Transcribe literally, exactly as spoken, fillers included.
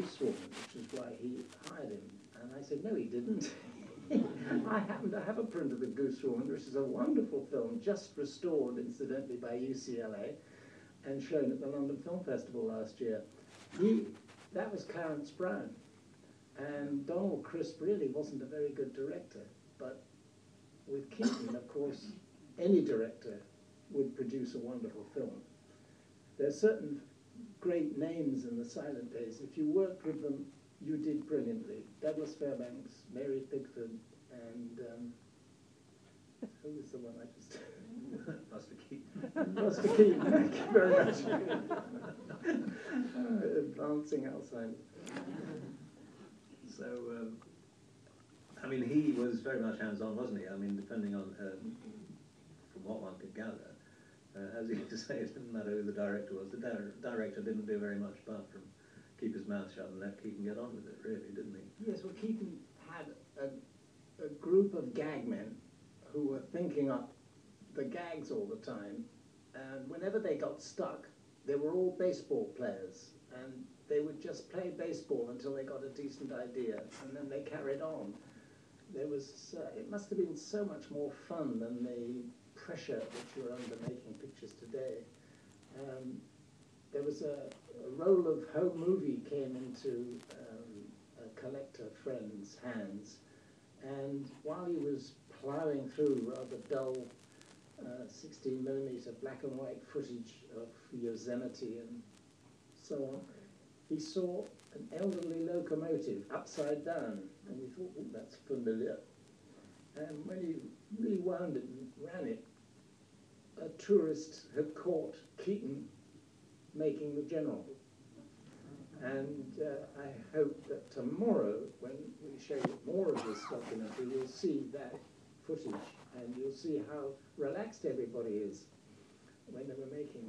Goosewoman, which is why he hired him. And I said, no, he didn't. I happen to have a print of The Goosewoman, which is a wonderful film, just restored, incidentally, by U C L A, and shown at the London Film Festival last year. He, that was Clarence Brown. And Donald Crisp really wasn't a very good director, but with Keaton, of course, any director would produce a wonderful film. There are certain great names in the silent days. If you worked with them, you did brilliantly. Douglas Fairbanks, Mary Pickford, and um, who was the one I just... Buster Keaton. Buster Keaton, thank you very much. uh, advancing Alzheimer's. So, um, I mean, he was very much hands-on, wasn't he? I mean, depending on, uh, from what one could gather, uh, as you used to say, it didn't matter who the director was. The di director didn't do very much apart from keep his mouth shut and let Keaton get on with it, really, didn't he? Yes, well, Keaton had a, a group of gag men who were thinking up the gags all the time, and whenever they got stuck, they were all baseball players, and they would just play baseball until they got a decent idea, and then they carried on. There was, uh, it must have been so much more fun than the pressure that you're under making pictures today. Um, there was a, a roll of home movie came into um, a collector friend's hands, and while he was ploughing through rather dull uh, sixteen millimeter black and white footage of Yosemite and so on, he saw an elderly locomotive upside down, and he thought, oh, that's familiar. And when he rewound it and ran it, a tourist had caught Keaton making the General. And uh, I hope that tomorrow, when we show you more of this documentary, you'll see that footage, and you'll see how relaxed everybody is when they were making